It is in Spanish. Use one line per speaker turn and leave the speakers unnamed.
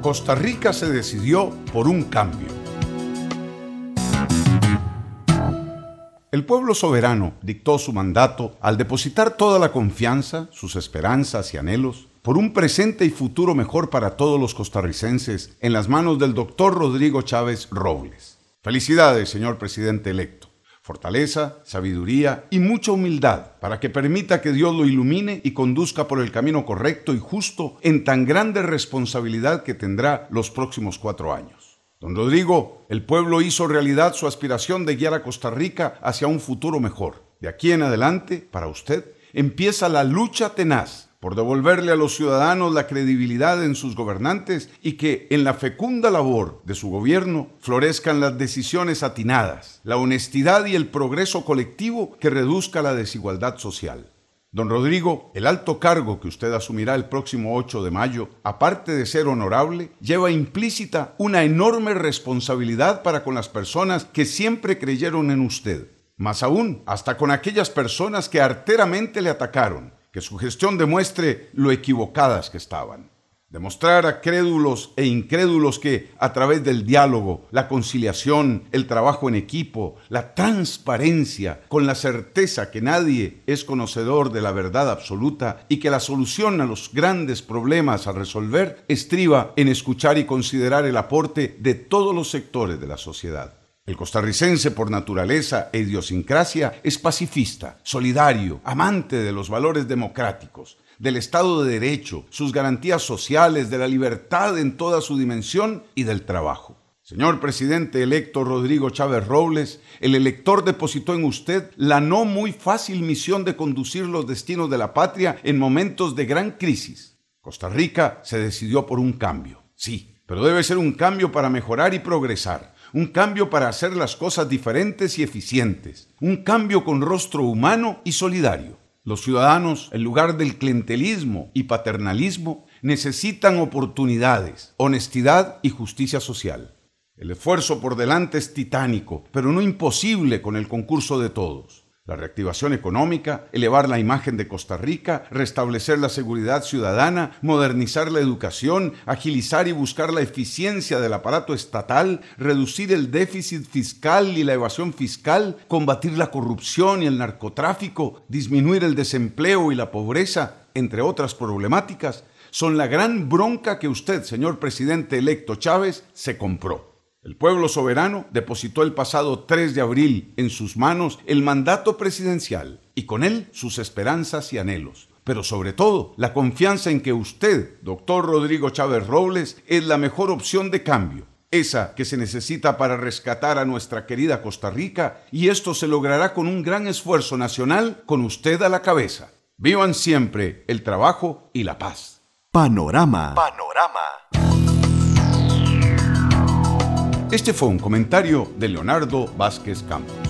Costa Rica se decidió por un cambio. El pueblo soberano dictó su mandato al depositar toda la confianza, sus esperanzas y anhelos por un presente y futuro mejor para todos los costarricenses en las manos del doctor Rodrigo Chávez Robles. Felicidades, señor presidente electo. Fortaleza, sabiduría y mucha humildad para que permita que Dios lo ilumine y conduzca por el camino correcto y justo en tan grande responsabilidad que tendrá los próximos 4 años. Don Rodrigo, el pueblo hizo realidad su aspiración de guiar a Costa Rica hacia un futuro mejor. De aquí en adelante, para usted, empieza la lucha tenaz por devolverle a los ciudadanos la credibilidad en sus gobernantes y que en la fecunda labor de su gobierno florezcan las decisiones atinadas, la honestidad y el progreso colectivo que reduzca la desigualdad social. Don Rodrigo, el alto cargo que usted asumirá el próximo 8 de mayo, aparte de ser honorable, lleva implícita una enorme responsabilidad para con las personas que siempre creyeron en usted. Más aún, hasta con aquellas personas que arteramente le atacaron. Que su gestión demuestre lo equivocadas que estaban. Demostrar a crédulos e incrédulos que, a través del diálogo, la conciliación, el trabajo en equipo, la transparencia, con la certeza que nadie es conocedor de la verdad absoluta y que la solución a los grandes problemas a resolver estriba en escuchar y considerar el aporte de todos los sectores de la sociedad. El costarricense por naturaleza e idiosincrasia es pacifista, solidario, amante de los valores democráticos, del Estado de Derecho, sus garantías sociales, de la libertad en toda su dimensión y del trabajo. Señor presidente electo Rodrigo Chávez Robles, el elector depositó en usted la no muy fácil misión de conducir los destinos de la patria en momentos de gran crisis. Costa Rica se decidió por un cambio, sí, pero debe ser un cambio para mejorar y progresar. Un cambio para hacer las cosas diferentes y eficientes. Un cambio con rostro humano y solidario. Los ciudadanos, en lugar del clientelismo y paternalismo, necesitan oportunidades, honestidad y justicia social. El esfuerzo por delante es titánico, pero no imposible con el concurso de todos. La reactivación económica, elevar la imagen de Costa Rica, restablecer la seguridad ciudadana, modernizar la educación, agilizar y buscar la eficiencia del aparato estatal, reducir el déficit fiscal y la evasión fiscal, combatir la corrupción y el narcotráfico, disminuir el desempleo y la pobreza, entre otras problemáticas, son la gran bronca que usted, señor presidente electo Chávez, se compró. El pueblo soberano depositó el pasado 3 de abril en sus manos el mandato presidencial y con él sus esperanzas y anhelos, pero sobre todo la confianza en que usted, doctor Rodrigo Chávez Robles, es la mejor opción de cambio, esa que se necesita para rescatar a nuestra querida Costa Rica, y esto se logrará con un gran esfuerzo nacional con usted a la cabeza. Vivan siempre el trabajo y la paz.
Panorama.
Este fue un comentario de Leonardo Vázquez Campos.